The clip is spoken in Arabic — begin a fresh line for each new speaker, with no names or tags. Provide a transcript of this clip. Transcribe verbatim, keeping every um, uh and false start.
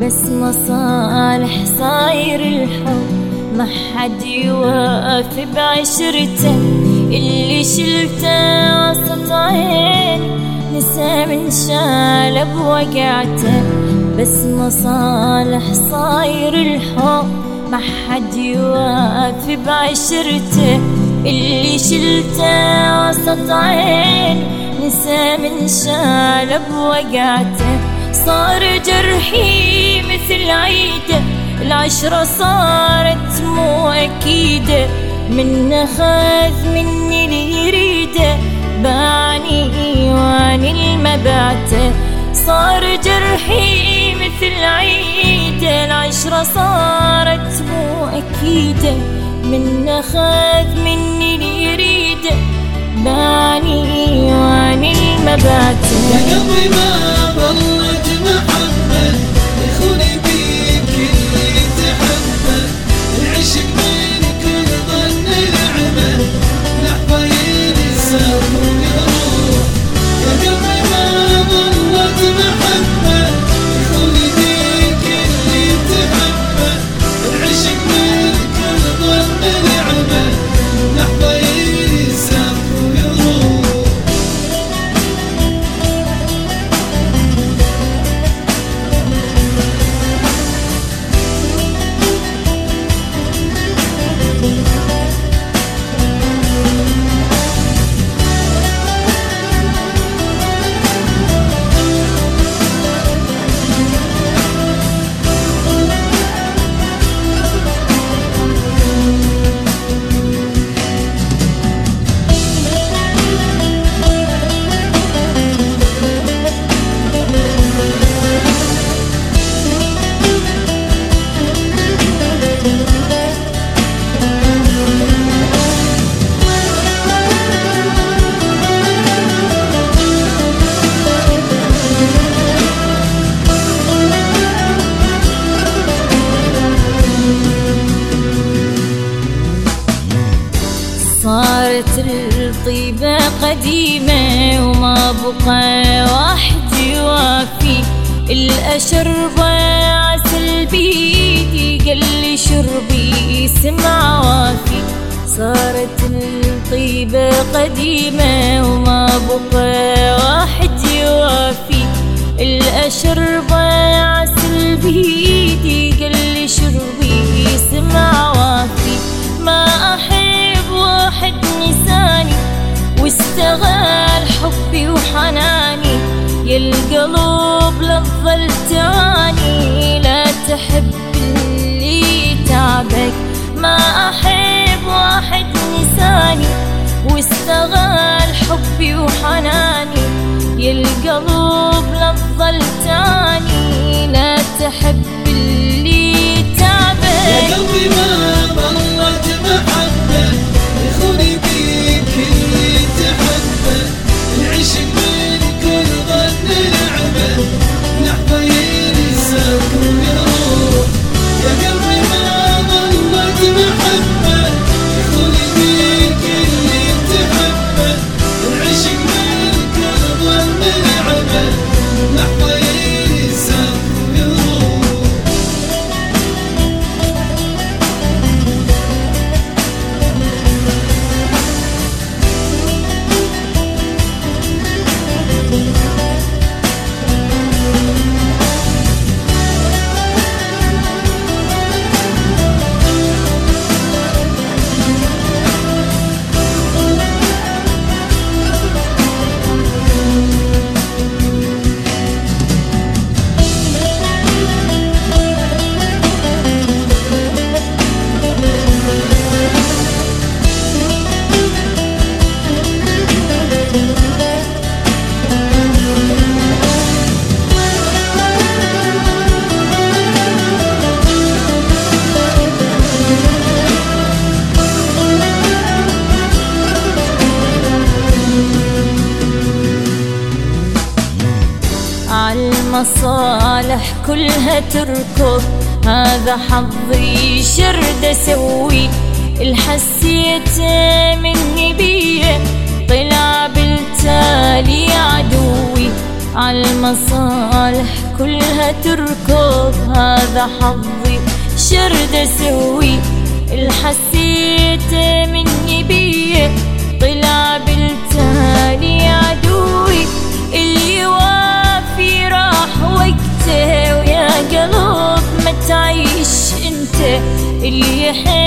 بس مصالح صاير الحب، ما حد يوافي بعشرته. اللي شلته وسط عيني نسى من شال بوقعته، بس مصالح صاير الحب، ما حد يوافي بعشرته. اللي شلته وسط عيني نسى من شال بوقعته. صار جرحي مثل عيده، العشرة صارت مو أكيدة، من خاذ مني اللي يريده، باعني واني المبعته. صار جرحي مثل عيده، العشرة صارت مو أكيدة، من خاذ مني اللي يريده، باعني واني المبعته.
يا قلبي ما ظلت محبة يخوني بيك اللي تحبه، العشق منك ظن نعمة، لحظة ينسى ويروح. يا قلبي ما ظلت محبة يخوني بيك اللي تحبه، العشق منك ظن نعمة، لحظة ينسى ويروح.
صارت الطيبة قديمة وما بقى واحد يوافي، الأشربة عسل بيدي قال شربي سمع وافي. صارت الطيبة قديمة وما بقى واحد يوافي، الأشربة عسل بيدي قال شربي سمع وافي. ما أحب واحد نساني واستغل حبي وحناني، يا القلوب لا تظل تعاني، لا تحب اللي تعبك. ما أحب واحد نساني واستغل حبي وحناني، يا القلوب لا تظل تعاني، لا تحب اللي تعبك.
يا قلبي ما ظلت محبة يخوني بيك اللي تحبه، العشق منك ظن نعمة، لحظة ينساك ويروح. يا قلبي ما ظلت محبة يخوني بيك اللي تحبه، العشق منك ظن نعمة، لحظة ينساك ويروح.
عالمصالح كلها تركض، هذا حظي شرد اسوي. الحسيت مني بيه طلع بالتالي عدوي، عالمصالح كلها تركض، هذا حظي شرد اسوي. الحسيته مني بيه طلع بالتالي عدوي، اللي وافي راح وقته، ويا قلب ما تعيش انت اللي يحب